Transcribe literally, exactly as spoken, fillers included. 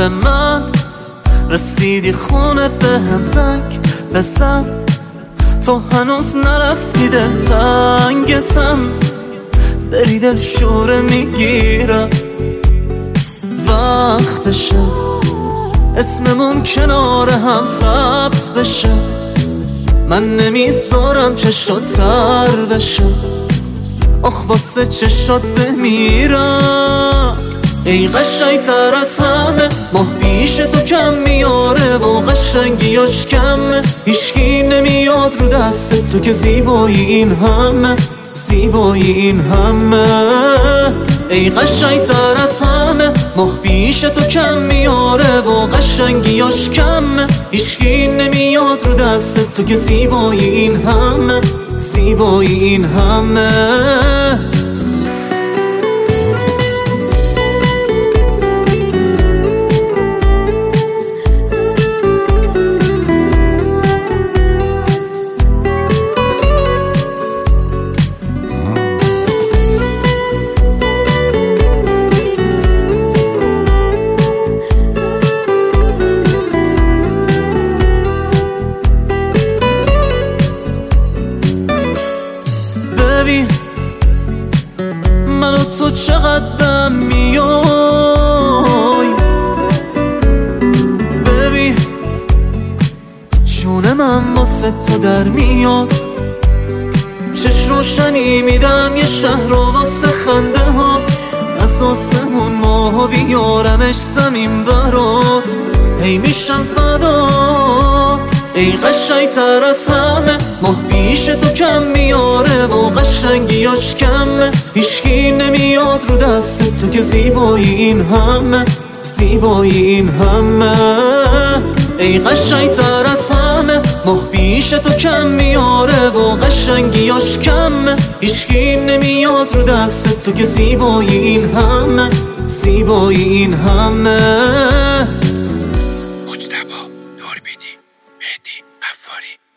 به من رسیدی خونه به هم زنگ بزن، تو هنوز نرفتی دلتنگتم، بری دل شوره میگیرم. وقتشه اسممون کنار هم ثبت بشه، من نمیذارم چشات تر بشه، آخ واسه چشات بمیرم. ای قشنگ تر از همه، ماه پیش تو کم میاره و قشنگیاش کمه، هیچکی نمیاد رو دست تو که زیبایی این همه، زیبایی این همه. ای قشنگ تر از همه، ماه پیش تو کم میاره و قشنگیاش کمه، هیچکی نمیاد رو دست تو که زیبایی این همه، زیبایی این همه. من و تو چقدر میای، ببین جون من واسه تو در میاد، چش روشنی میدم یه شهر رو واسه خنده هات، از آسمون ماه بیارمش زمین برات، هی میشم فدات. ای قشنگ تر از همه، ماه پیش تو کم میاره و قشنگیاش کمه، هیچکی نمیاد رو دست تو که زیبایی این همه، زیبایی این همه. ای قشنگ تر از همه، ماه پیش تو کم میاره و قشنگیاش کمه، هیچکی نمیاد رو دست تو که زیبایی این همه، زیبایی این همه. مجتبی نوربیدی مهدی قفاری.